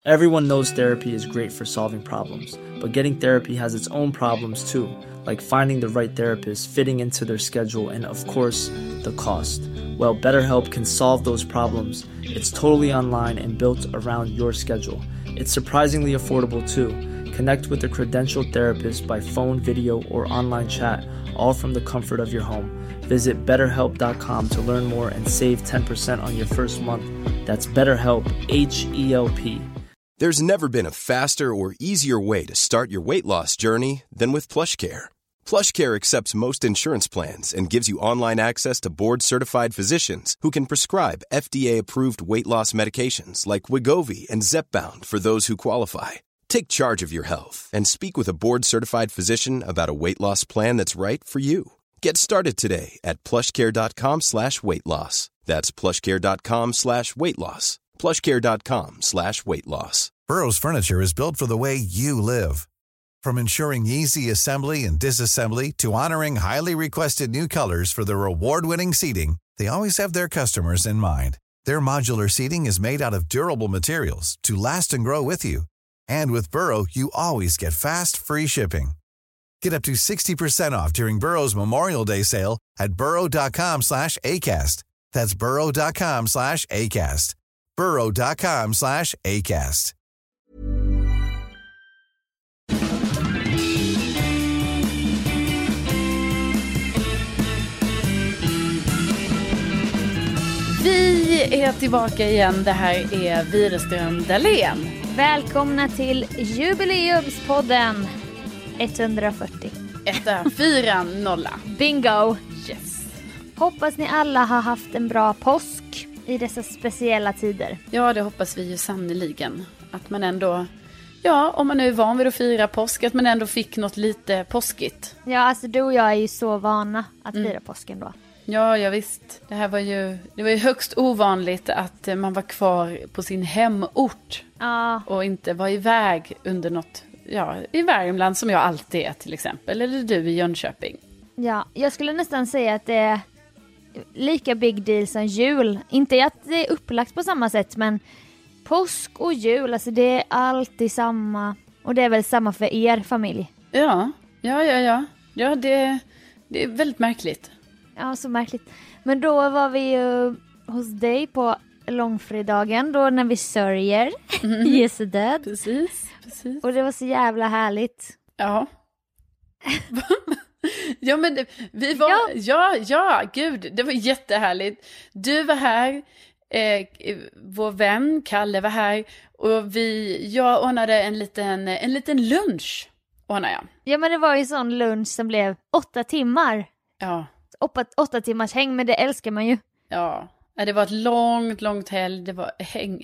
Everyone knows therapy is great for solving problems, but getting therapy has its own problems too, like finding the right therapist, fitting into their schedule, and of course, the cost. Well, BetterHelp can solve those problems. It's totally online and built around your schedule. It's surprisingly affordable too. Connect with a credentialed therapist by phone, video, or online chat, all from the comfort of your home. Visit BetterHelp.com to learn more and save 10% on your first month. That's BetterHelp, H-E-L-P. There's never been a faster or easier way to start your weight loss journey than with PlushCare. PlushCare accepts most insurance plans and gives you online access to board-certified physicians who can prescribe FDA-approved weight loss medications like Wegovy and Zepbound for those who qualify. Take charge of your health and speak with a board-certified physician about a weight loss plan that's right for you. Get started today at plushcare.com/weightloss. That's plushcare.com/weightloss. plushcare.com/weightloss. Burrow's furniture is built for the way you live. From ensuring easy assembly and disassembly to honoring highly requested new colors for their award-winning seating, they always have their customers in mind. Their modular seating is made out of durable materials to last and grow with you. And with Burrow, you always get fast, free shipping. Get up to 60% off during Burrow's Memorial Day sale at burrow.com/ACAST. That's burrow.com/ACAST. burrow.com/ACAST. Vi är tillbaka igen. Det här är Widerström Dahlén. Välkomna till jubileumspodden 140. 140. Bingo. Yes. Hoppas ni alla har haft en bra påsk i dessa speciella tider. Ja, det hoppas vi ju sannoliken. Att man ändå, ja, om man nu är van vid att fira påsk, att man ändå fick något lite påskigt. Ja, alltså du och jag är ju så vana att fira påsken då. Ja, visst. Det var ju högst ovanligt att man var kvar på sin hemort. Ja. Och inte var iväg under något, ja, i Värmland som jag alltid är till exempel. Eller du i Jönköping. Ja, jag skulle nästan säga att det är lika big deal som jul. Inte att det är upplagt på samma sätt, men påsk och jul, alltså det är alltid samma. Och det är väl samma för er familj? Ja. Ja, det är väldigt märkligt. Ja, så märkligt. Men då var vi ju hos dig på långfredagen, då när vi sörjer Jesu död. Precis. Och det var så jävla härligt. Ja. Ja, men vi var... Ja, gud, det var jättehärligt. Du var här, vår vän Kalle var här och jag ordnade en liten lunch, ordnade jag. Ja, men det var ju sån lunch som blev 8 timmar. Ja. 8 timmars häng, men det älskar man ju. Ja, det var ett långt helg. Det var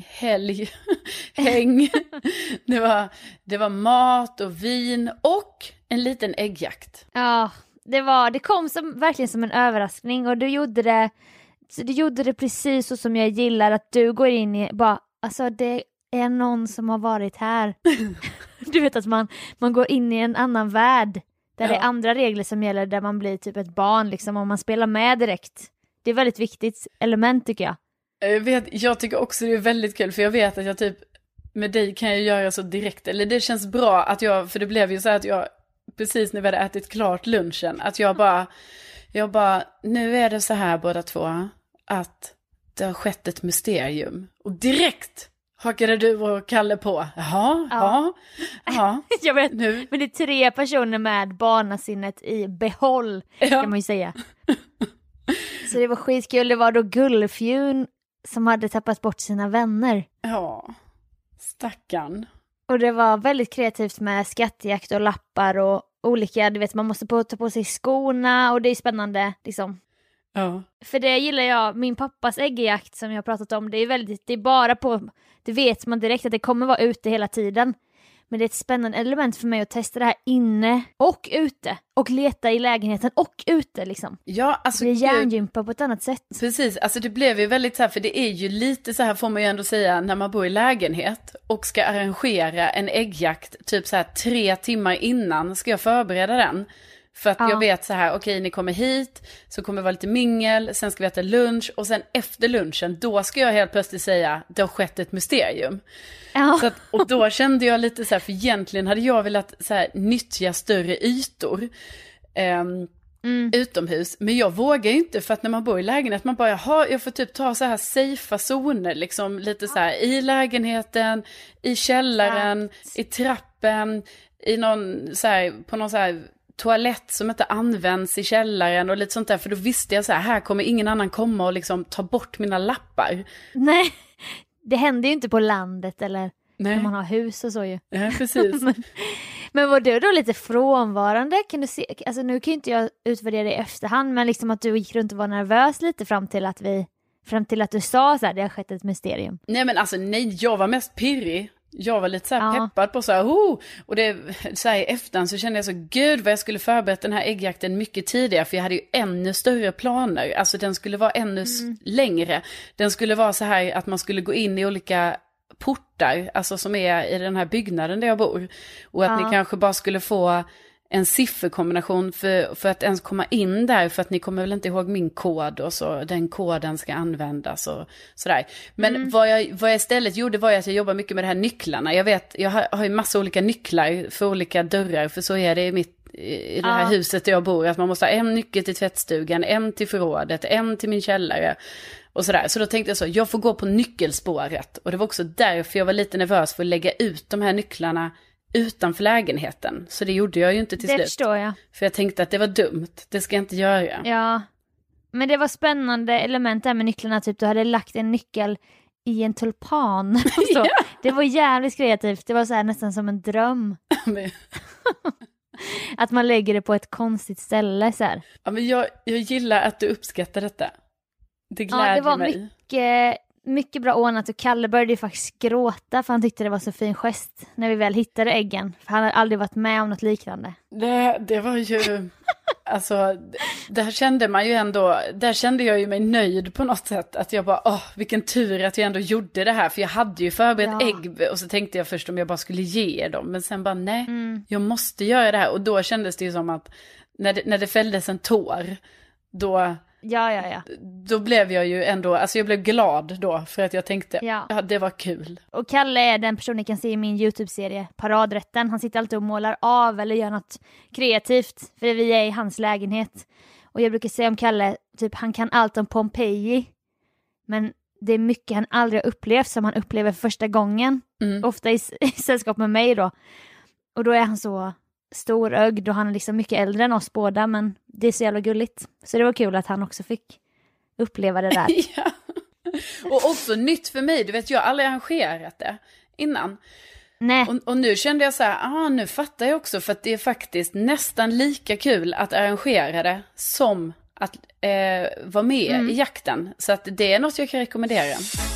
häng. Det var mat och vin och en liten äggjakt. Ja, det kom verkligen som en överraskning, och du gjorde det precis så som jag gillar, att du går in i bara, alltså det är någon som har varit här. Du vet att man går in i en annan värld. Där det är andra regler som gäller, där man blir typ ett barn liksom, om man spelar med direkt. Det är väldigt viktigt element, tycker jag. Jag tycker också det är väldigt kul, för jag vet att jag typ med dig kan jag göra så direkt. Eller det känns bra att för det blev ju så att jag, precis när vi hade ätit klart lunchen, att jag bara, nu är det så här båda två, att det har skett ett mysterium. Och direkt hakade du och Kalle på. Ja. Jag vet, nu. Men det är 3 personer med barnasinnet i behåll, kan man ju säga. Så det var skitkul. Det var då Gullfjun som hade tappat bort sina vänner. Ja, stackarn. Och det var väldigt kreativt med skattjakt och lappar och olika, du vet, man måste ta på sig skorna, och det är spännande liksom. Ja. För det gillar jag, min pappas äggjakt som jag har pratat om, det är bara på, det vet man direkt att det kommer vara ute hela tiden. Men det är ett spännande element för mig att testa det här inne och ute. Och leta i lägenheten och ute liksom. Ja, alltså det är hjärngympa på ett annat sätt. Precis, alltså det blev ju väldigt så här, för det är ju lite så här, får man ju ändå säga, när man bor i lägenhet och ska arrangera en äggjakt typ så här 3 timmar innan ska jag förbereda den. För att jag vet så här, okej, ni kommer hit, så kommer det vara lite mingel, sen ska vi äta lunch och sen efter lunchen, då ska jag helt plötsligt säga, det har skett ett mysterium. Ja. Så att, och då kände jag lite så här, för egentligen hade jag velat så här, nyttja större ytor utomhus. Men jag vågar ju inte, för att när man bor i lägenhet, man bara, jaha, jag får typ ta så här safea zoner, liksom lite så här i lägenheten, i källaren, i trappen, i någon så här, på någon så här toalett som inte används i källaren och lite sånt där, för då visste jag så här kommer ingen annan komma och liksom ta bort mina lappar. Nej, det händer ju inte på landet eller när man har hus och så ju. Ja, precis. Men var du då lite frånvarande? Kan du se, alltså nu kan ju inte jag utvärdera det i efterhand, men liksom att du gick runt och var nervös lite fram till att du sa så här, det har skett ett mysterium. Nej, men alltså nej, jag var mest pirrig. Jag var lite så här peppad på så här, och det så här i efterhand så kände jag så, gud vad jag skulle förberett den här äggjakten mycket tidigare, för jag hade ju ännu större planer. Alltså den skulle vara ännu längre. Den skulle vara så här att man skulle gå in i olika portar, alltså som är i den här byggnaden där jag bor. Och att ni kanske bara skulle få en sifferkombination för att ens komma in där, för att ni kommer väl inte ihåg min kod och så den koden ska användas och sådär. Men vad jag istället gjorde var att jag jobbade mycket med de här nycklarna. Jag har ju massa olika nycklar för olika dörrar, för så är det i det här huset där jag bor, att man måste ha en nyckel till tvättstugan, en till förrådet, en till min källare och sådär. Så då tänkte jag så, jag får gå på nyckelspåret, och det var också därför jag var lite nervös för att lägga ut de här nycklarna utanför lägenheten. Så det gjorde jag ju inte till slut. Det förstår jag. För jag tänkte att det var dumt. Det ska jag inte göra. Ja. Men det var spännande element där med nycklarna. Typ du hade lagt en nyckel i en tulpan. Så, det var jävligt kreativt. Det var så här nästan som en dröm. Att man lägger det på ett konstigt ställe så här. Ja, men jag gillar att du uppskattar detta. Det glädjer mig. Det var mycket bra ordnat, och Kalle började ju faktiskt gråta för han tyckte det var så fin gest när vi väl hittade äggen. För han hade aldrig varit med om något liknande. Det var ju, alltså, där kände man ju ändå, där kände jag ju mig nöjd på något sätt. Att jag bara, vilken tur att jag ändå gjorde det här. För jag hade ju förberett ägg, och så tänkte jag först om jag bara skulle ge dem. Men sen bara, nej, jag måste göra det här. Och då kändes det ju som att när det fälldes en tår, då... Ja. Då blev jag ju ändå, alltså jag blev glad då, för att jag tänkte, det var kul. Och Kalle är den person ni kan se i min YouTube-serie Paradrätten. Han sitter alltid och målar av eller gör något kreativt, för vi är i hans lägenhet. Och jag brukar säga om Kalle, typ han kan allt om Pompeji, men det är mycket han aldrig har upplevt som han upplever för första gången. Ofta i sällskap med mig då. Och då är han så storögd, och han är liksom mycket äldre än oss båda, men det är så jävla gulligt. Så det var kul att han också fick uppleva det där. Ja. Och också nytt för mig, du vet, jag har aldrig arrangerat det innan. Nej. Och nu kände jag så här, nu fattar jag också, för att det är faktiskt nästan lika kul att arrangera det som att vara med i jakten. Så att det är något jag kan rekommendera.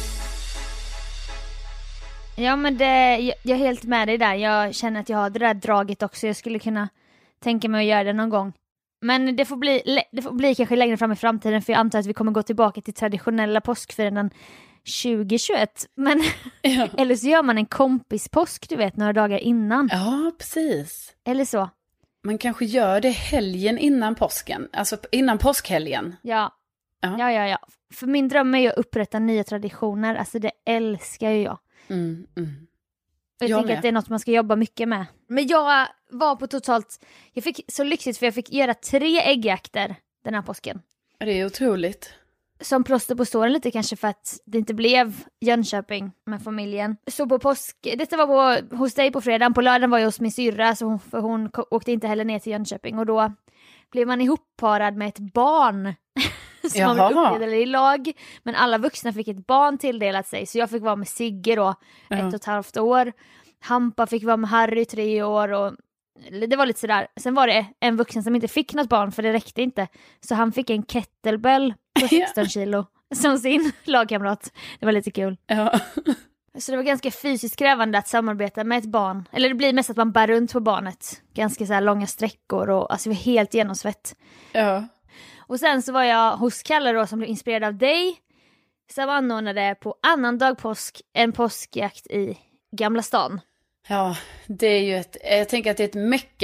Ja, men jag är helt med dig där. Jag känner att jag har det där draget också. Jag skulle kunna tänka mig att göra det någon gång. Men det får bli kanske längre fram i framtiden, för jag antar att vi kommer gå tillbaka till traditionella påskfiranden 2021. Men eller så gör man en kompispåsk, du vet, några dagar innan. Ja, precis. Eller så. Man kanske gör det helgen innan påsken. Alltså innan påskhelgen. Ja. För min dröm är ju att upprätta nya traditioner. Alltså det älskar ju jag. Jag tänker att det är något man ska jobba mycket med. Men jag var på jag fick så lyxigt, för jag fick göra 3 äggjakter den här påsken. Det är otroligt. Som plåster på såren lite kanske, för att det inte blev Jönköping med familjen. Så på detta var hos dig på fredagen. På lördagen var jag hos min syrra, så hon åkte inte heller ner till Jönköping. Och då blev man ihopparad med ett barn. Som man uppdelade i lag. Men alla vuxna fick ett barn tilldelat sig. Så jag fick vara med Sigge då 1,5 år. Hampa fick vara med Harry 3 år. Och det var lite sådär. Sen var det en vuxen som inte fick något barn, för det räckte inte. Så han fick en kettlebell på 16 kilo som sin lagkamrat. Det var lite kul. Ja. Så det var ganska fysiskt krävande att samarbeta med ett barn. Eller det blir mest att man bär runt på barnet. Ganska så här långa sträckor. Och alltså vi var helt genomsvett. Ja. Och sen så var jag hos Kalle då, som blev inspirerad av dig. Som anordnade på annan dag påsk en påskjakt i Gamla stan. Ja, det är ju jag tänker att det är ett mecka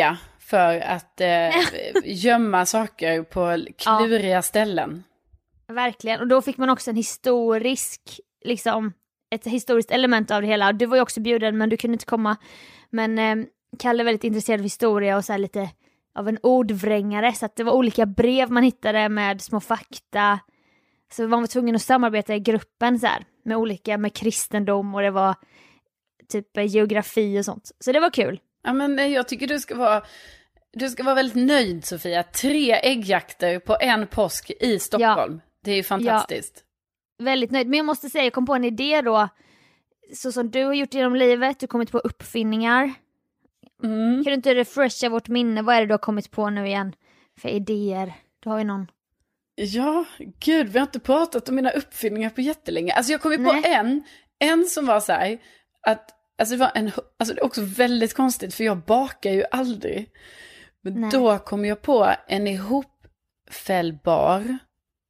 för att gömma saker på kluriga ställen. Verkligen, och då fick man också en historisk, liksom, ett historiskt element av det hela. Du var ju också bjuden, men du kunde inte komma. Men Kalle är väldigt intresserad av historia och så här lite av en ordvrängare, så att det var olika brev man hittade med små fakta. Så man var tvungen att samarbeta i gruppen så här, med kristendom, och det var typ geografi och sånt. Så det var kul. Ja, men jag tycker du ska vara väldigt nöjd, Sofia. 3 äggjakter på en påsk i Stockholm. Ja. Det är ju fantastiskt. Ja, väldigt nöjd. Men jag måste säga, jag kom på en idé då. Så som du har gjort genom livet, du har kommit på uppfinningar. Kan du inte refresha vårt minne? Vad är det du har kommit på nu igen för idéer? Du har ju någon. Ja, gud, vi har inte pratat om mina uppfinningar på jättelänge. Alltså jag kom på en som var så här, att alltså det är också väldigt konstigt, för jag bakar ju aldrig. Men då kom jag på en ihopfällbar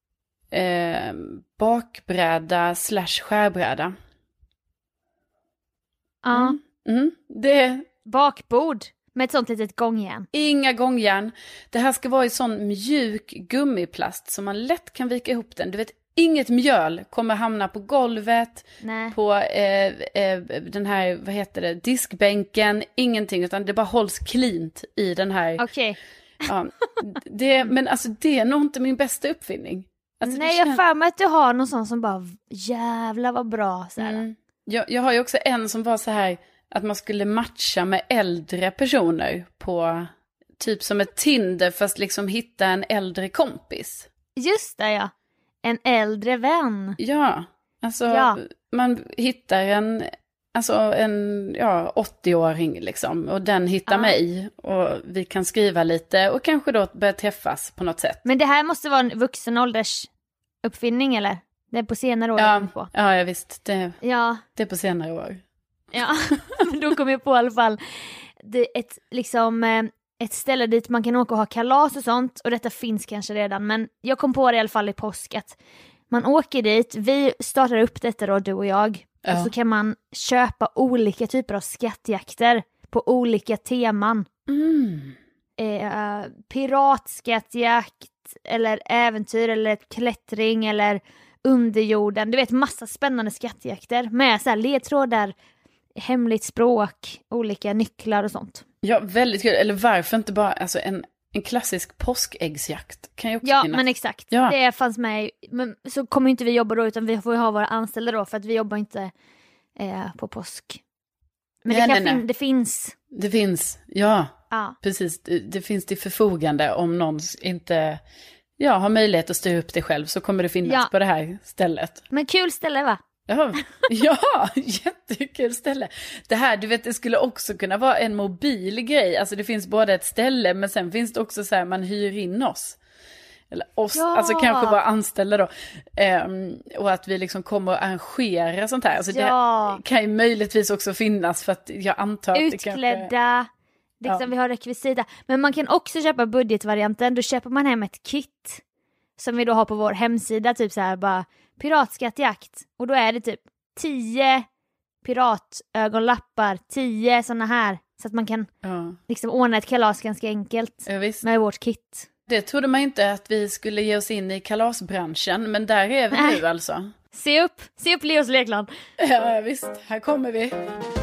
bakbräda / skärbräda. Ja. Det bakbord med ett sånt litet gångjärn. Inga gångjärn. Det här ska vara i sån mjuk gummiplast som man lätt kan vika ihop den. Du vet, inget mjöl kommer hamna på golvet, på den här, vad heter det, diskbänken, ingenting, utan det bara hålls cleant i den här. Okej. Ja, men alltså det är nog inte min bästa uppfinning. Alltså, nej, jag får mig att du har någon sån som bara, jävlar vad bra. Så här. Jag har ju också en som var så här, att man skulle matcha med äldre personer på typ som ett Tinder, fast liksom hitta en äldre kompis. Just det, ja. En äldre vän. Ja, alltså man hittar en 80-åring liksom, och den hittar mig, och vi kan skriva lite och kanske då börja träffas på något sätt. Men det här måste vara en vuxen ålders uppfinning, eller? Det är på senare år. På. Ja, visst. Det är på senare år. Ja, men då kom jag på i alla fall ett ställe dit man kan åka och ha kalas och sånt, och detta finns kanske redan, men jag kom på det i alla fall i påsk, att man åker dit, vi startar upp detta då, du och jag, och så kan man köpa olika typer av skattjakter på olika teman. Piratskattjakt, eller äventyr, eller klättring, eller underjorden, du vet, massa spännande skattjakter med så här ledtrådar, hemligt språk, olika nycklar och sånt. Ja, väldigt kul. Eller varför inte bara alltså en klassisk påskäggsjakt kan ju också finnas. Men exakt. Ja. Det fanns med. Men så kommer inte vi jobba då, utan vi får ju ha våra anställda då, för att vi jobbar inte på påsk. Men det finns. Det finns, ja. Precis. Det finns till förfogande om någon inte har möjlighet att styra upp det själv, så kommer det finnas på det här stället. Men kul ställe, va? Ja, jättekul ställe. Det här, du vet, det skulle också kunna vara en mobil grej. Alltså det finns både ett ställe, men sen finns det också så här, man hyr in oss. Eller oss, alltså kanske bara anställda då. Och att vi liksom kommer att arrangera sånt här. Alltså det kan ju möjligtvis också finnas, för att jag antar att utklädda, det kanske... vi har rekvisita. Men man kan också köpa budgetvarianten. Då köper man hem ett kit som vi då har på vår hemsida, typ så här bara piratskattjakt, och då är det typ 10 piratögonlappar, 10 såna här, så att man kan liksom ordna ett kalas ganska enkelt med vårt kit. Det trodde man inte att vi skulle ge oss in i kalasbranschen, men där är vi nu alltså. Se upp Leos Lekland. Ja, visst, här kommer vi.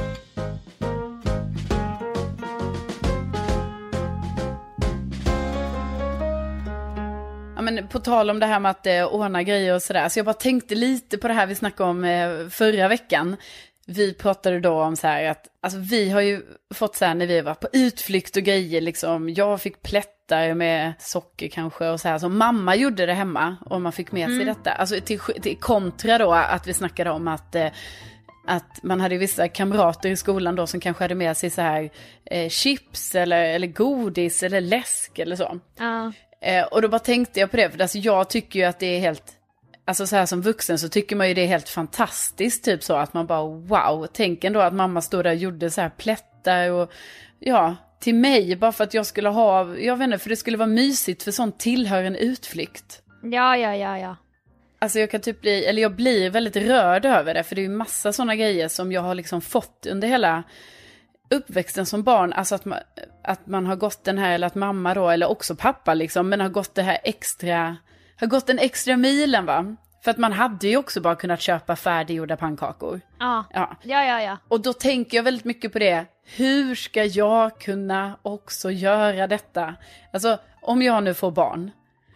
Ja, men på tal om det här med att ordna grejer och sådär, så jag bara tänkte lite på det här vi snackade om förra veckan. Vi pratade då om så här att, alltså vi har ju fått så här när vi var på utflykt och grejer liksom, jag fick plättar med socker kanske och så här, så mamma gjorde det hemma och man fick med sig detta. Alltså till kontra då att vi snackade om att man hade vissa kamrater i skolan då som kanske hade med sig så här chips eller godis eller läsk eller så. Och då bara tänkte jag på det, för alltså jag tycker ju att det är helt, alltså så här som vuxen så tycker man ju det är helt fantastiskt, typ så att man bara wow, tänk ändå att mamma stod där och gjorde så här plättar och till mig, bara för att jag skulle ha, jag vet inte, för det skulle vara mysigt, för sånt tillhör en utflykt. Ja. Alltså jag kan typ jag blir väldigt rörd över det, för det är ju massa såna grejer som jag har liksom fått under uppväxten som barn, alltså att man har gått den här, eller att mamma då, eller också pappa liksom, men har gått det här har gått den extra milen, va? För att man hade ju också bara kunnat köpa färdiggjorda pannkakor. Ja. Och då tänker jag väldigt mycket på det. Hur ska jag kunna också göra detta? Alltså, om jag nu får barn.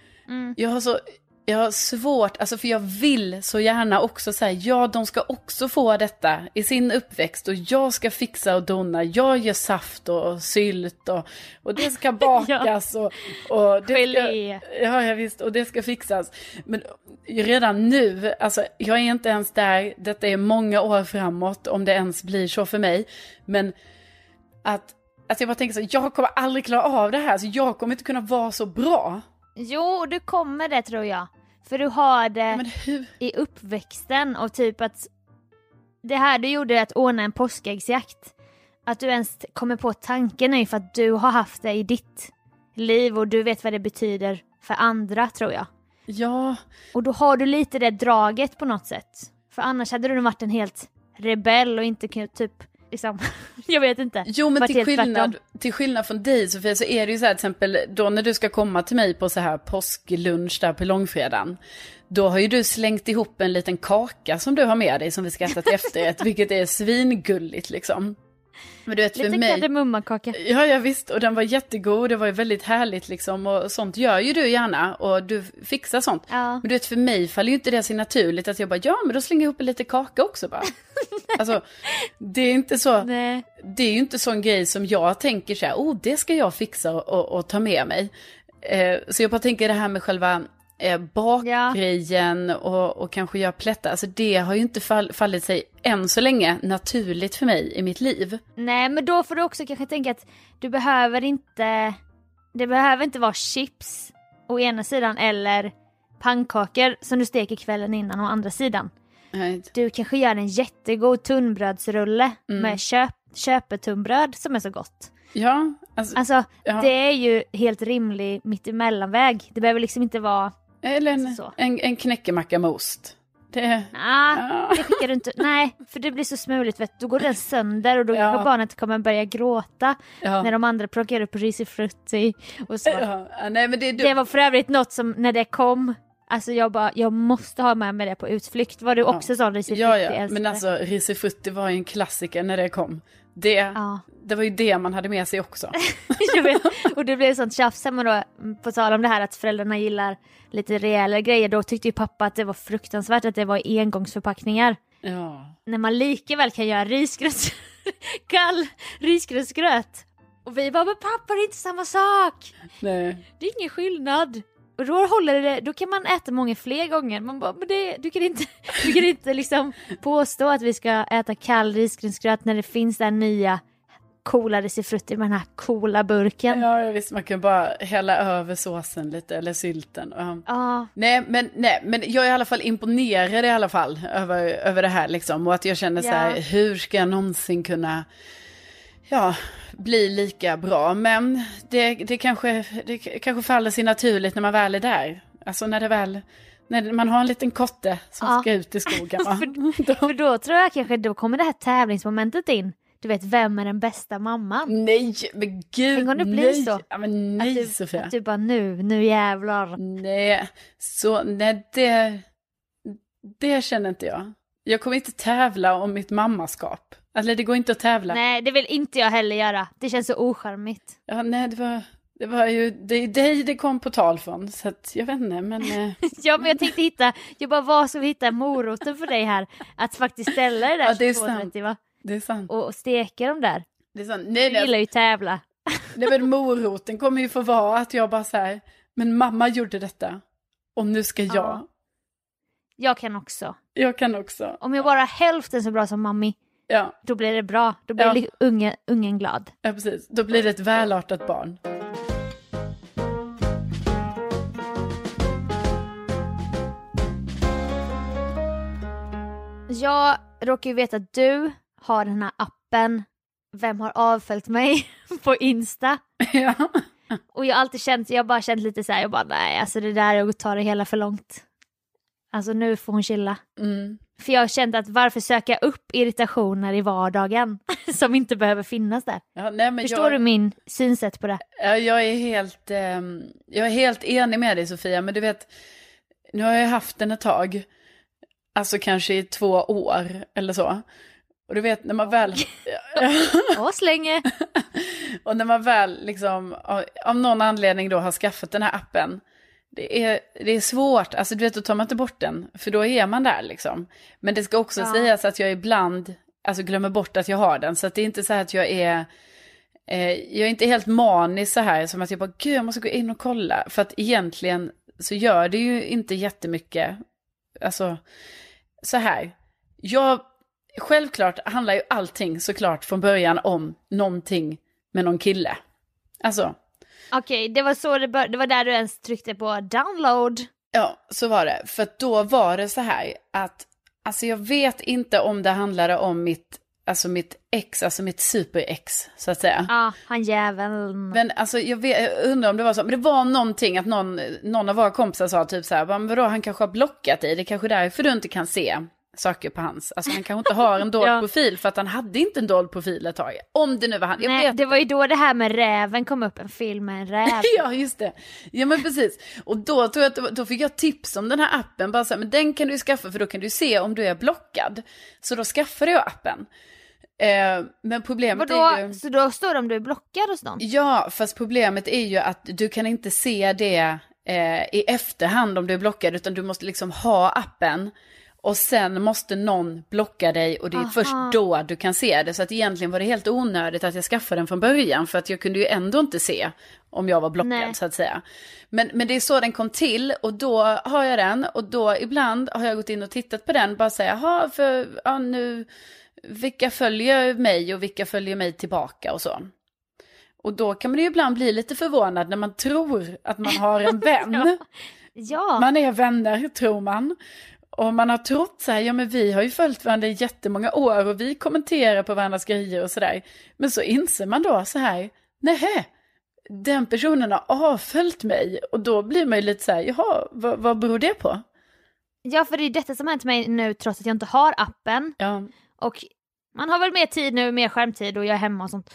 Jag har svårt, alltså för jag vill så gärna också säga, ja, de ska också få detta i sin uppväxt och jag ska fixa och dona, jag gör saft och sylt och det ska bakas och det gelé. Ja, visst, och det ska fixas. Men redan nu, alltså jag är inte ens där, detta är många år framåt om det ens blir så för mig, men att jag bara tänker så, jag kommer aldrig klara av det här, så jag kommer inte kunna vara så bra. Jo, du kommer det tror jag. För du har det i uppväxten och typ att det här du gjorde att ordna en påskäggsjakt. Att du ens kommer på tanken är för att du har haft det i ditt liv och du vet vad det betyder för andra, tror jag. Ja. Och då har du lite det draget på något sätt. För annars hade du varit en helt rebell och inte kunnat typ liksom, jag vet inte. Jo, men till skillnad från dig, Sofia, så är det ju så här, till exempel då när du ska komma till mig på så här påsklunch där på långfredagen, då har ju du slängt ihop en liten kaka som du har med dig som vi ska äta till efterrätt, vilket är svingulligt liksom. Men du vet, för lite mig... kardemummakaka. Ja, visst, och den var jättegod, det var ju väldigt härligt liksom, och sånt gör ju du gärna, och du fixar sånt. Ja. Men du vet, för mig faller ju inte det sig naturligt att jag bara, ja, men då slänger jag ihop en lite kaka också bara. Alltså, det är inte så. Nej. Det är ju inte sån grej som jag tänker så här, det ska jag fixa och ta med mig. Så jag bara tänker det här med själva bakgrejen och kanske göra plättar. Alltså det har ju inte fallit sig än så länge naturligt för mig i mitt liv. Nej, men då får du också kanske tänka att det behöver inte vara chips å ena sidan eller pannkakor som du steker kvällen innan å andra sidan. Nej. Du kanske gör en jättegod tunnbrödsrulle med köpetunnbröd som är så gott. Ja, alltså det är ju helt rimlig mittemellanväg. Det behöver liksom inte vara eller en knäckemacka med ost. Det skickar du inte. Nej, för det blir så smuligt, vet du. Då går den sönder och då kommer barnet börja gråta när de andra plockar upp risifrutti och så. Nej, men det var för övrigt något som när det kom, alltså jag måste ha med mig det på utflykt. Var du också sån risifrutti? Ja, men alltså risifrutti var ju en klassiker när det kom. Det var ju det man hade med sig också. Jag vet. Och det blev sånt tjafs hemma då, på tal om det här att föräldrarna gillar lite rejäla grejer. Då tyckte ju pappa att det var fruktansvärt att det var engångsförpackningar. Ja. När man lika väl kan göra kall risgrynsgröt. Och vi bara, men pappa, det är inte samma sak. Nej. Det är ingen skillnad. Och då kan man äta många fler gånger. Man bara, men du kan inte liksom påstå att vi ska äta kall risgrynsgröt när det finns den nya coola risifrutti med den här coola burken. Ja, visst, man kan bara hälla över såsen lite eller sylten. Nej, men jag är i alla fall imponerad i alla fall över det här liksom, och att jag känner så här, hur ska jag någonsin kunna bli lika bra, men det kanske faller sig naturligt när man väl är där. Alltså när man har en liten kotte som ska ut i skogen. För då tror jag kanske då kommer det här tävlingsmomentet in. Du vet, vem är den bästa mamman? Nej, men gud, en gång det blir så. Ja, men nej, Sofia. Att du bara, nu jävlar. Nej, det känner inte jag. Jag kommer inte tävla om mitt mammaskap. Eller det går inte att tävla. Nej, det vill inte jag heller göra. Det känns så ocharmigt. Ja, nej, det var ju dig det kom på tal från. Så att jag vet inte, men... Ja, men jag tänkte vad ska vi hitta moroten för dig här? Att faktiskt ställa det där 22:30, va? Det är sant. Och steka dem där. Det är sant. Nej, jag gillar ju tävla. Nej, men moroten kommer ju få vara att jag bara säger, men mamma gjorde detta. Och nu ska jag. Ja. Jag kan också. Om jag bara är hälften så bra som mammi. Ja. Då blir det bra. Då blir ungen glad. Ja, precis. Då blir det ett välartat barn. Jag råkar ju veta att du har den här appen Vem har avföljt mig på Insta. Ja. Och jag har alltid känt lite så här, jag bara nej, alltså det där, jag tar det hela för långt. Alltså nu får hon chilla. För jag har känt att varför söka upp irritationer i vardagen som inte behöver finnas där. Ja, nej, men Förstår du min synsätt på det? Ja, jag är helt enig med dig, Sofia, men du vet, nu har jag haft den ett tag, alltså kanske i 2 år eller så. Och du vet, när man väl... Ja, så länge. Och när man väl liksom av någon anledning då har skaffat den här appen, det är svårt, alltså du vet, då tar man inte bort den, för då är man där liksom. Men det ska också sägas att jag ibland alltså glömmer bort att jag har den, så att det är inte så här att jag är inte helt manisk så här, som att jag bara, gud, jag måste gå in och kolla, för att egentligen så gör det ju inte jättemycket. Alltså, så här, självklart handlar ju allting såklart från början om någonting med någon kille. Alltså. Okej, det var så det var där du ens tryckte på download. Ja, så var det. För då var det så här att, alltså jag vet inte om det handlade om mitt ex, alltså mitt super-ex, så att säga. Ja, han jäveln. Men alltså jag undrar om det var så, men det var någonting att någon av våra kompisar sa typ så här, men vadå, han kanske har blockat dig, det är kanske därför du inte kan se saker på hans, alltså han kanske inte har en dold profil, för att han hade inte en dold profil ett tag, om det nu var han. Nej, det var ju då det här med räven kom upp, en film med en räv. Ja, just det. Ja, men precis. Och då tror jag att då fick jag tips om den här appen, bara så här, men den kan du skaffa, för då kan du se om du är blockad. Så då skaffade jag appen. Men problemet är ju... Så då står det om du är blockad hos någon? Ja, fast problemet är ju att du kan inte se det i efterhand om du är blockad, utan du måste liksom ha appen. Och sen måste någon blocka dig, och det är först då du kan se det. Så att egentligen var det helt onödigt att jag skaffade den från början, för att jag kunde ju ändå inte se om jag var blockad, så att säga. Men det är så den kom till, och då har jag den, och då ibland har jag gått in och tittat på den, bara säga, nu, vilka följer mig och vilka följer mig tillbaka och så. Och då kan man ju ibland bli lite förvånad när man tror att man har en vän. Ja. Man är vänner, tror man. Och man har trott så här, ja men vi har ju följt varandra i jättemånga år och vi kommenterar på varandras grejer och sådär. Men så inser man då så här, nej, den personen har avföljt mig. Och då blir man ju lite så här, jaha, vad beror det på? Ja, för det är detta som hänt mig nu, trots att jag inte har appen. Ja. Och man har väl mer tid nu, mer skärmtid, och jag är hemma och sånt.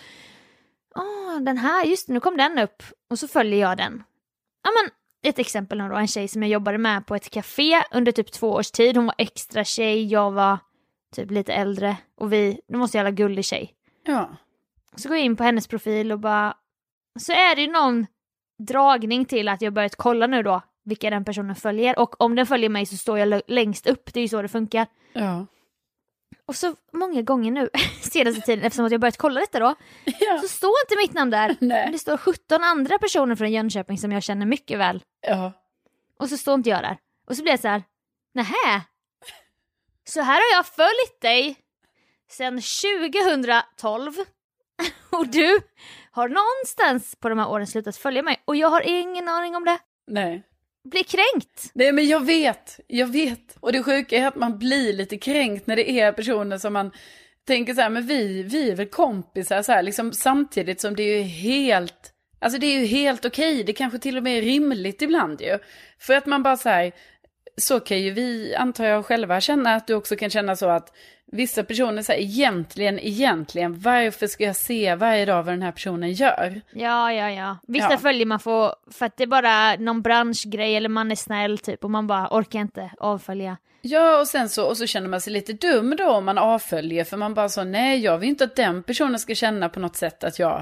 Den här, just nu kom den upp. Och så följer jag den. Ja, men ett exempel då, en tjej som jag jobbade med på ett café under typ 2 års tid. Hon var extra tjej, jag var typ lite äldre. Och det måste jävla gullig tjej. Ja. Så går jag in på hennes profil och bara... Så är det ju någon dragning till att jag börjat kolla nu då vilka den personen följer. Och om den följer mig så står jag längst upp, det är ju så det funkar. Ja. Och så många gånger nu, senaste tiden, eftersom att jag börjat kolla detta då, så står inte mitt namn där. Nej. Men det står 17 andra personer från Jönköping som jag känner mycket väl. Ja. Och så står inte jag där. Och så blir jag så här, nähä. Så här har jag följt dig sedan 2012. Och du har någonstans på de här åren slutat följa mig. Och jag har ingen aning om det. Nej. Blir kränkt. Nej, men jag vet. Och det sjuka är att man blir lite kränkt när det är personer som man tänker så här, men vi är väl kompisar så här, liksom, samtidigt som det är ju helt, alltså det är ju helt okej. Det kanske till och med är rimligt ibland ju. För att man bara så här, så kan ju vi, antar jag själva, känna att du också kan känna så att vissa personer säger egentligen, varför ska jag se varje dag vad den här personen gör? Ja. Vissa följer man för att det är bara någon branschgrej eller man är snäll typ och man bara orkar inte avfölja. Ja, och sen så känner man sig lite dum då om man avföljer, för man bara så, nej, jag vill inte att den personen ska känna på något sätt att jag,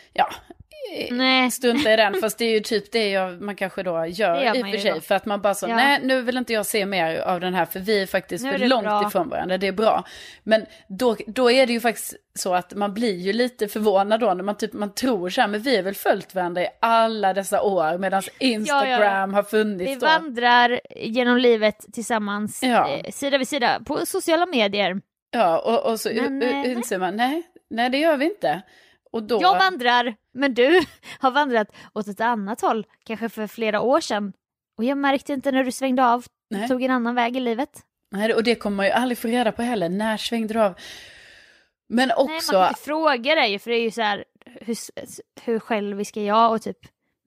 struntar i den, fast det är ju typ det man kanske då gör i och för sig, då. För att man bara så, nej, nu vill inte jag se mer av den här, för vi är faktiskt för långt ifrån varandra, det är bra. Men då är det ju faktiskt så att man blir ju lite förvånad då, när man tror så här, men vi har väl följt varandra i alla dessa år, medan Instagram har funnits. Vi vandrar genom livet tillsammans, sida vid sida, på sociala medier. Ja, och så inser man, nej, det gör vi inte. Och då... Jag vandrar, men du har vandrat åt ett annat håll, kanske för flera år sedan. Och jag märkte inte när du svängde av, tog en annan väg i livet. Nej, och det kommer man ju aldrig få reda på heller. När svängde du av? Men också... Nej, man kan inte fråga dig, för det är ju så här, hur självisk är jag? Och typ,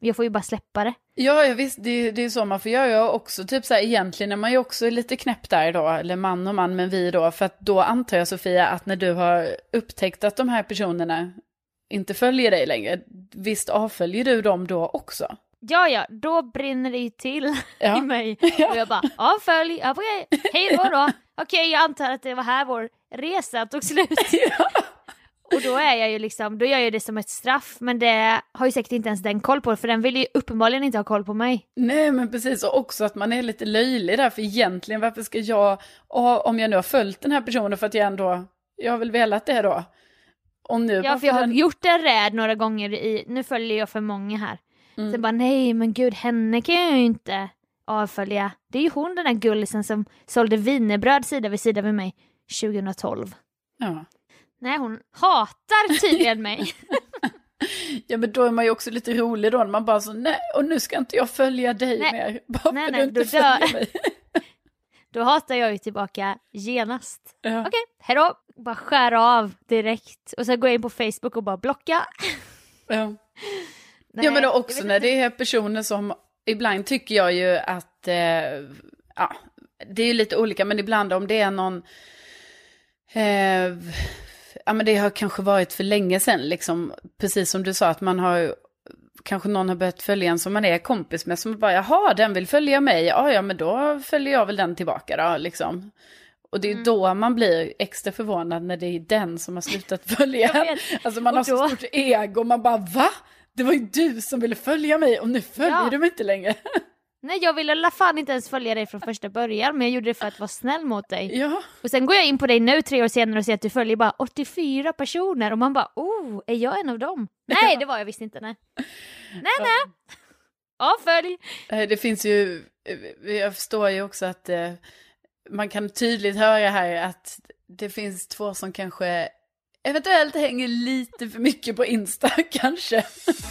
Jag får ju bara släppa det. Ja, visst, det är så man får göra också. Typ så här, egentligen är man ju också lite knäpp där då, eller man och man, men vi då. För att då antar jag, Sofia, att när du har upptäckt att de här personerna inte följer dig längre, visst avföljer du dem då också? Ja, då brinner det ju till Ja. i mig. Och jag bara, avfölj, okej, hej då. Okej, jag antar att det var här vår resa tog slut. Ja. Och då är jag ju liksom, då gör jag det som ett straff, men det har ju säkert inte ens den koll på, för den vill ju uppenbarligen inte ha koll på mig. Nej, men precis, och också att man är lite löjlig där, för egentligen varför ska jag, om jag nu har följt den här personen för att jag har väl velat det då. Och nu Ja, för jag har gjort en räd några gånger nu följer jag för många här. Så bara, nej men gud, henne kan jag ju inte avfölja. Det är ju hon, den där gullisen som sålde wienerbröd sida vid sida med mig 2012. Ja. Nej, hon hatar tydligen mig. Ja, men då är man ju också lite rolig då, när man bara så, nej, och nu ska inte jag följa dig mer. Bara för du inte följer mig. Då hatar jag ju tillbaka genast. Ja. Okej, hejdå. Bara skär av direkt. Och så går jag in på Facebook och bara blocka. Ja. Nej, Ja, men då också när det är personer som, ibland tycker jag ju att, ja, det är ju lite olika, men ibland om det är någon, ja men det har kanske varit för länge sedan liksom, precis som du sa, att man har, kanske någon har börjat följa en som man är kompis med, som bara, jaha, den vill följa mig, ja men då följer jag väl den tillbaka då, liksom. Och det är då man blir extra förvånad när det är den som har slutat följa. Alltså man har så stort ego, man bara, va? Det var ju du som ville följa mig och nu följer du mig inte längre. Nej, jag ville alla fan inte ens följa dig från första början, men jag gjorde det för att vara snäll mot dig. Ja. Och sen går jag in på dig nu 3 år senare och ser att du följer bara 84 personer och man bara, är jag en av dem? Nej, det var jag visst inte, nej. Nej. Avfölj. Det finns ju, jag förstår ju också att man kan tydligt höra här att det finns 2 som kanske eventuellt hänger lite för mycket på Insta kanske.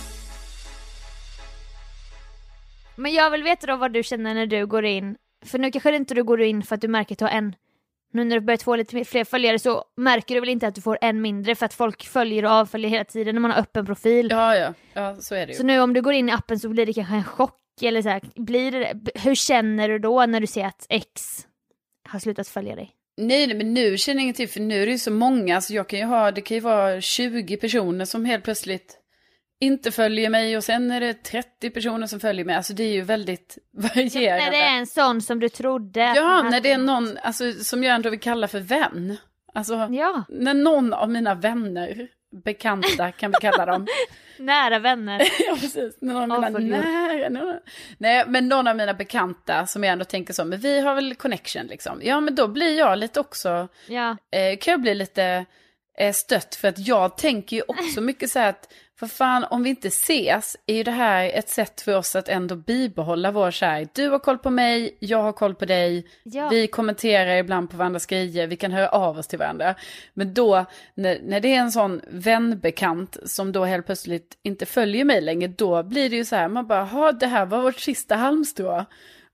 Men jag vill veta då vad du känner när du går in. För nu kanske inte du går in för att du märker att du har en. Nu när du börjat få lite fler följare så märker du väl inte att du får en mindre, för att folk följer och avföljer hela tiden när man har öppen profil. Ja, så är det ju. Så nu om du går in i appen så blir det kanske en chock eller så här, blir det, hur känner du då när du ser att X har slutat följa dig? Nej, men nu känner jag ingenting, för nu är det ju så många, så det kan ju vara 20 personer som helt plötsligt inte följer mig, och sen är det 30 personer som följer mig. Alltså det är ju väldigt varierande. När det är en sån som du trodde. Ja, när det är någon, alltså, som jag ändå vill kalla för vän. Alltså, när någon av mina vänner, bekanta kan vi kalla dem. Nära vänner. Ja, precis. Någon av mina Nej, men någon av mina bekanta som jag ändå tänker så, men vi har väl connection liksom. Ja, men då blir jag lite också, kan jag bli lite stött, för att jag tänker ju också mycket så här att, för fan, om vi inte ses är ju det här ett sätt för oss att ändå bibehålla vår kärlek. Du har koll på mig, jag har koll på dig, vi kommenterar ibland på varandras grejer, vi kan höra av oss till varandra. Men då, när det är en sån vänbekant som då helt plötsligt inte följer mig längre, då blir det ju så här, man bara, det här var vårt sista halmstrå.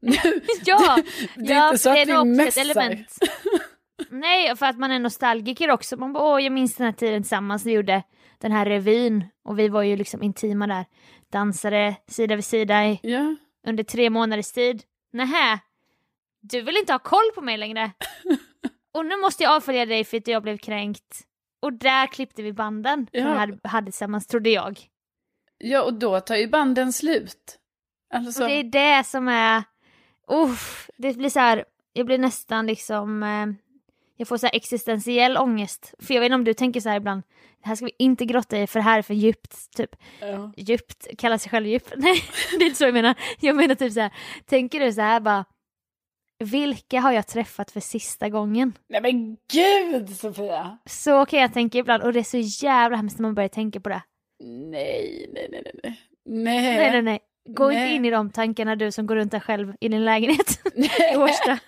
Det är inte så att vi mässar. Element. Nej, för att man är nostalgiker också. Man bara, jag minns den här tiden tillsammans. Vi gjorde den här revyn och vi var ju liksom intima där. Dansade sida vid sida under 3 månaders tid. Nähä, du vill inte ha koll på mig längre. Och nu måste jag avfölja dig för att jag blev kränkt. Och där klippte vi banden som vi hade tillsammans, trodde jag. Ja, och då tar ju banden slut. Alltså... Och det är det som är... det blir så här... Jag blir nästan liksom... jag får så här existentiell ångest. För jag vet inte om du tänker så här ibland. Det här ska vi inte grotta i, för det här är för djupt. Typ. Djupt, kallar sig själv djupt. Nej, det är inte så jag menar. Jag menar typ så här. Tänker du så här bara... Vilka har jag träffat för sista gången? Nej men gud, Sofia! Så kan jag tänka ibland. Och det är så jävla hemskt när man börjar tänka på det. Nej. Gå inte in i de tankarna, du som går runt där själv i din lägenhet. I Årsta.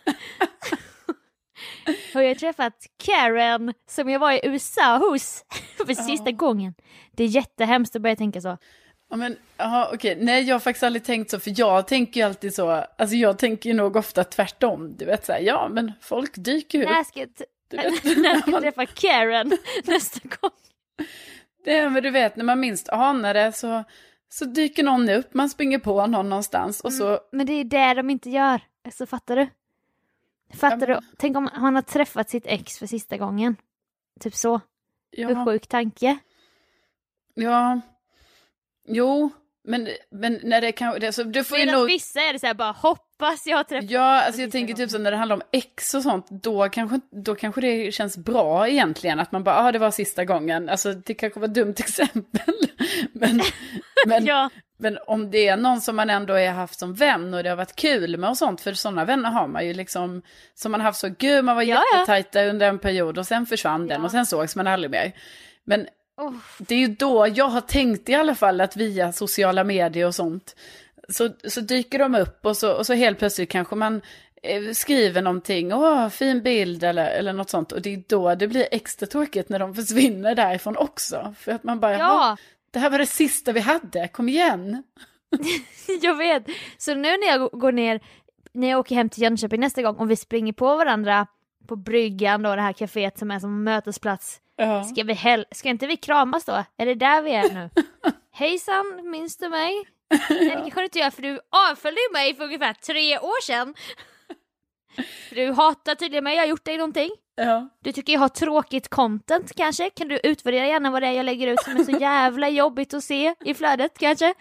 Har jag träffat Karen som jag var i USA hos för sista gången. Det är jättehemskt att börja tänka så. Ja, men, okej. Nej, jag har faktiskt aldrig tänkt så, för jag tänker ju alltid så, alltså jag tänker ju nog ofta tvärtom, du vet så här, men folk dyker ju upp. När ska jag träffa Karen nästa gång? Det, men du vet, när man minst anar det så dyker någon upp, man springer på någon någonstans och så... Men det är det de inte gör, så fattar du? Fattar du? Tänk om han har träffat sitt ex för sista gången. Typ så. Hur sjuk tanke. Ja. Jo, men när det kan... Det, så, du får ju nog... Vissa är det så här, bara hoppas jag har träffat... Ja, alltså jag tänker typ så när det handlar om ex och sånt, då kanske det känns bra egentligen. Att man bara, det var sista gången. Alltså det kanske var ett dumt exempel. men, ja. Men om det är någon som man ändå har haft som vän och det har varit kul med och sånt, för sådana vänner har man ju liksom, som man har haft så, gud man var jättetajta under en period och sen försvann den och sen sågs man aldrig mer. Men det är ju då jag har tänkt i alla fall att via sociala medier och sånt så dyker de upp och så helt plötsligt kanske man skriver någonting, fin bild eller något sånt, och det är då det blir extra tråkigt när de försvinner därifrån också, för att man bara, det här var det sista vi hade, kom igen. Jag vet, så nu när jag går ner, när jag åker hem till Jönköping nästa gång och vi springer på varandra på bryggan då, det här kaféet som är som mötesplats, ska inte vi kramas då? Är det där vi är nu? Hejsan, minns du mig? Nej, det kanske du inte gör, för du avföljde mig för ungefär 3 år sedan. Du hatar tydligen mig, jag har gjort dig någonting. Ja. Du tycker jag har tråkigt content kanske? Kan du utvärdera gärna vad det är jag lägger ut som är så jävla jobbigt att se i flödet kanske?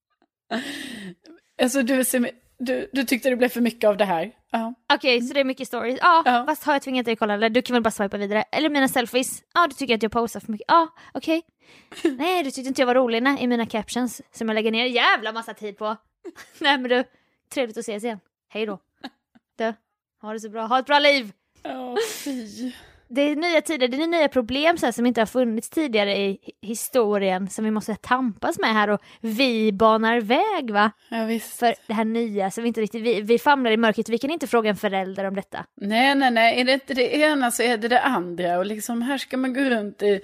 Alltså du tyckte det blev för mycket av det här. Okej, så det är mycket stories. Fast har jag tvingat dig att kolla, eller du kan väl bara swipa vidare. Eller mina selfies. Du tycker att jag postar för mycket. Okej. Nej, du tyckte inte jag var rolig i mina captions som jag lägger ner jävla massa tid på. Nej men du, trevligt att ses igen. Hej då. Du, ha det så bra. Ha ett bra liv. Fy. Det är nya tider, det är nya problem så här, som inte har funnits tidigare i historien, som vi måste tampas med här, och vi banar väg, va? Ja, visst. För det här nya, så vi inte riktigt, vi famlar i mörkret, vi kan inte fråga en förälder om detta. Nej, är det inte det ena så är det andra, och liksom här ska man gå runt i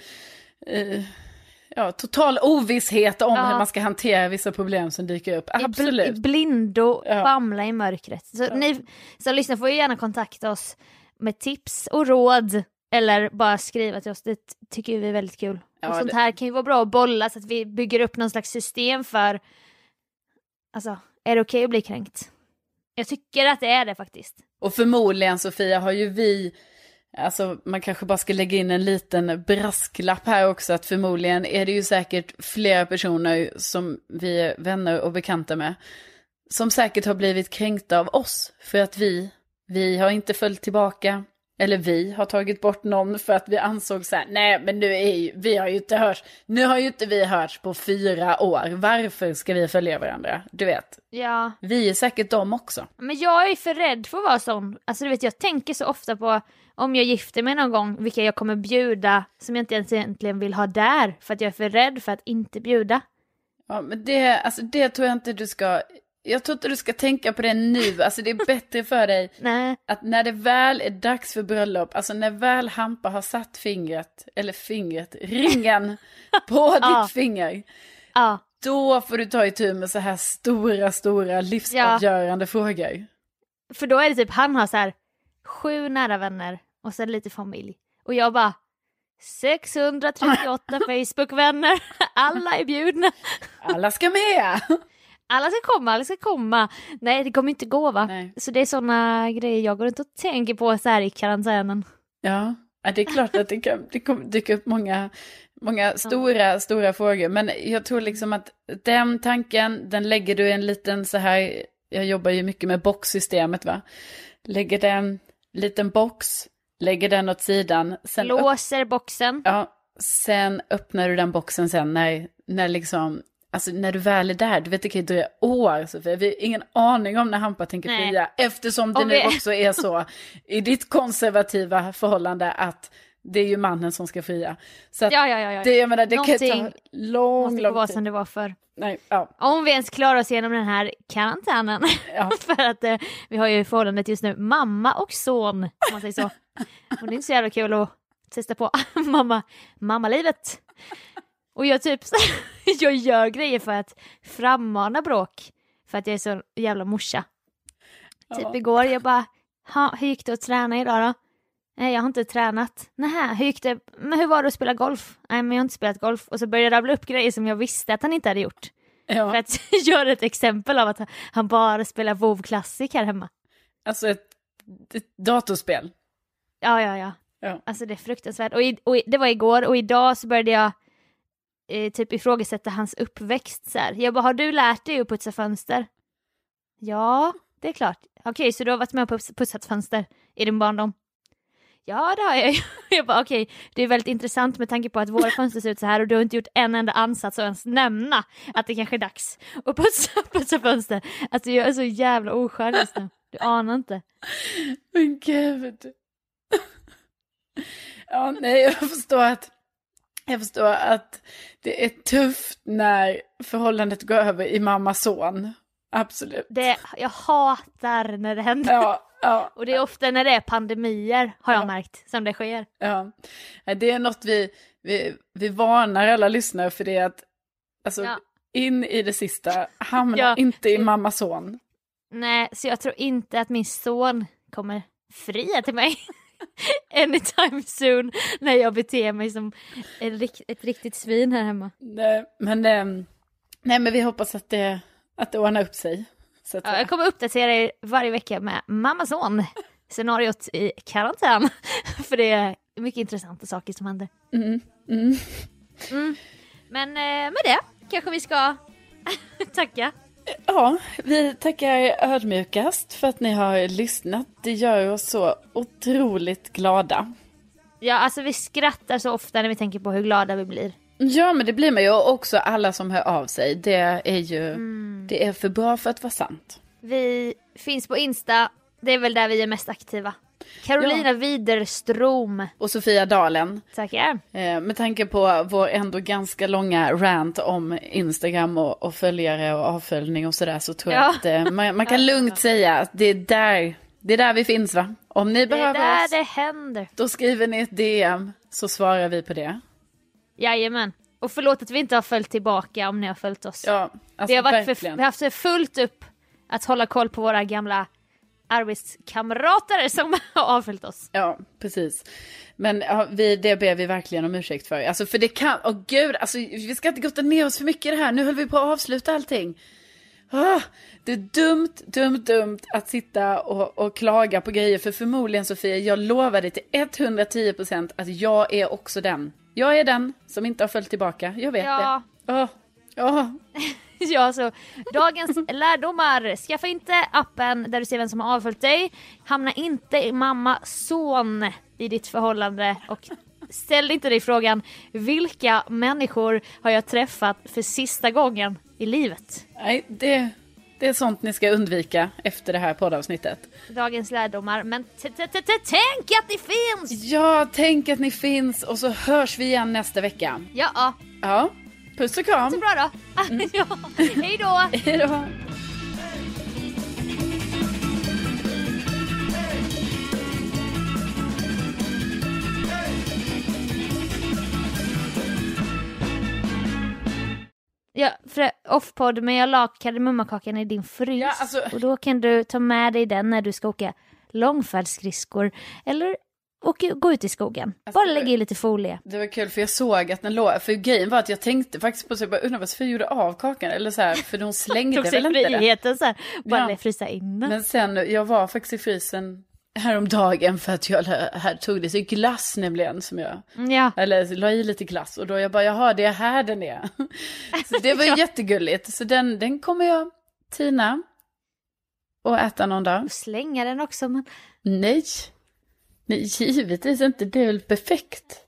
total ovisshet om hur man ska hantera vissa problem som dyker upp. Absolut. I blindo famla i mörkret. Så ni som lyssnar får ju gärna kontakta oss med tips och råd, eller bara skriva till oss. Det tycker vi är väldigt kul. Och sånt här kan ju vara bra att bolla, så att vi bygger upp någon slags system för, alltså, är det okej att bli kränkt? Jag tycker att det är det faktiskt. Och förmodligen, Sofia, har ju vi, alltså man kanske bara ska lägga in en liten brasklapp här också, att förmodligen är det ju säkert flera personer som vi är vänner och bekanta med, som säkert har blivit kränkta av oss, för att vi har inte följt tillbaka. Eller vi har tagit bort någon för att vi ansåg så här, nej men vi har ju inte hörts. Nu har ju inte vi hörts på 4 år. Varför ska vi följa varandra? Du vet. Ja. Vi är säkert dem också. Men jag är för rädd för att vara sån. Alltså du vet, jag tänker så ofta på om jag gifter mig någon gång, vilka jag kommer bjuda som jag inte ens egentligen vill ha där. För att jag är för rädd för att inte bjuda. Ja, men det tror jag inte du ska... Jag tror inte du ska tänka på det nu. Alltså det är bättre för dig att när det väl är dags för bröllop, alltså när väl Hampa har satt ringen på ditt finger, då får du ta itu med så här stora livsavgörande frågor. För då är det typ, han har så här 7 nära vänner och sen lite familj. Och jag bara 638 Facebook-vänner. Alla är bjudna. Alla ska med. Alla ska komma. Nej, det kommer inte gå, va? Nej. Så det är såna grejer jag går inte och tänker på så här i karantänen. Ja, det är klart att det kommer dyka upp många stora frågor. Men jag tror liksom att den tanken, den lägger du i en liten så här, jag jobbar ju mycket med boxsystemet, va? Lägger den liten box, lägger den åt sidan. Sen låser boxen. Ja, sen öppnar du den boxen sen när liksom... Alltså när du väl är där, du vet det kan ju dröja år, Sofia. Vi har ingen aning om när Hampa tänker fria. Eftersom det nu också är så i ditt konservativa förhållande att det är ju mannen som ska fria. Så att det, jag menar, det kan ta lång tid. Som det var för. Nej, om vi ens klarar oss igenom den här karantänen. Ja. För att vi har ju förhållandet just nu, mamma och son, om man säger så. Och det är inte så jävla kul att testa på mammalivet. Och jag jag gör grejer för att frammana bråk. För att jag är så jävla morsa. Typ igår, jag bara, hur gick det att träna idag då? Nej, jag har inte tränat. Nej, hur gick det? Men hur var det att spela golf? Nej, men jag har inte spelat golf. Och så började jag rabbla upp grejer som jag visste att han inte hade gjort. Ja. För att göra ett exempel av att han bara spelar WoW Classic här hemma. Alltså ett datorspel. Ja. Ja. Alltså det är fruktansvärt. Och det var igår, och idag så började jag typ ifrågasätta hans uppväxt. Så här. Jag bara, har du lärt dig att putsa fönster? Ja, det är klart. Okej, så du har varit med och putsat fönster i din barndom? Ja, det har jag. Jag bara, okej, det är väldigt intressant med tanke på att våra fönster ser ut så här och du har inte gjort en enda ansats att ens nämna att det kanske är dags att putsa fönster. Alltså jag är så jävla oskön just nu. Du anar inte. Men gud. Ja, nej, jag förstår att det är tufft när förhållandet går över i mamma-son. Absolut. Jag hatar när det händer. Ja. Och det är ofta när det är pandemier, har jag märkt, som det sker. Ja, det är något vi varnar alla lyssnare för, det att alltså, in i det sista hamna inte i mamma-son. Nej, så jag tror inte att min son kommer fria till mig anytime soon när jag beter mig som ett riktigt svin här hemma. Nej, men vi hoppas att det ordnar upp sig. Så att, jag kommer uppdatera er varje vecka med mamma-son scenariot i karantän. För det är mycket intressanta saker som händer. Men med det kanske vi ska tacka. Ja, vi tackar ödmjukast för att ni har lyssnat. Det gör oss så otroligt glada. Ja, alltså vi skrattar så ofta när vi tänker på hur glada vi blir. Ja, men det blir man ju också, alla som hör av sig. Det är ju det är för bra för att vara sant. Vi finns på Insta, det är väl där vi är mest aktiva. Carolina Widerström. Och Sofia Dalen. Tackar. Med tanke på vår ändå ganska långa rant om Instagram och följare och avföljning och sådär, så tror jag att man kan lugnt säga att det är där vi finns, va? Om ni behöver där oss, det händer. Då skriver ni ett DM så svarar vi på det. Jajamän. Och förlåt att vi inte har följt tillbaka om ni har följt oss. Ja, alltså vi har verkligen. Vi har haft det fullt upp att hålla koll på våra gamla arbetskamrater som har avföljt oss. Ja, precis. Men det ber vi verkligen om ursäkt för. Alltså för det kan, gud, alltså vi ska inte gotta ner oss för mycket i det här. Nu höll vi på att avsluta allting. Det är dumt att sitta och klaga på grejer. För förmodligen, Sofia, jag lovar dig till 110% att jag är också den. Jag är den som inte har följt tillbaka. Jag vet det. Ja, så dagens lärdomar. Skaffa inte appen där du ser vem som har avföljt dig. Hamna inte i mamma-son i ditt förhållande. Och ställ inte dig frågan, vilka människor har jag träffat för sista gången i livet? Nej, det är sånt ni ska undvika efter det här poddavsnittet. Dagens lärdomar, men tänk att ni finns! Ja, tänk att ni finns, och så hörs vi igen nästa vecka. Ja. Ja, puss och kram. Så bra då. Ja, hej då. Hej då. Ja, för off-podd, men jag la kardemummakakan i din frys. Ja, alltså. Och då kan du ta med dig den när du ska åka långfärdsskridskor eller gå ut i skogen. Alltså, bara lägga i lite folie. Det var kul, för jag såg att den låg. För grejen var att jag tänkte faktiskt på så, jag bara undrar vad Sofia gjorde av kakan. Eller så här, för de slängde väl inte friheten så här, bara frysa in. Men sen, jag var faktiskt i frysen häromdagen för att jag tog lite glass nämligen som jag. Ja. Eller la i lite glass. Och då jag bara, jaha, det är här den är. Så det var jättegulligt. Så den kommer jag tina och äta någon dag. Och slänga den också, men... Nej, givetvis inte. Det är väl perfekt.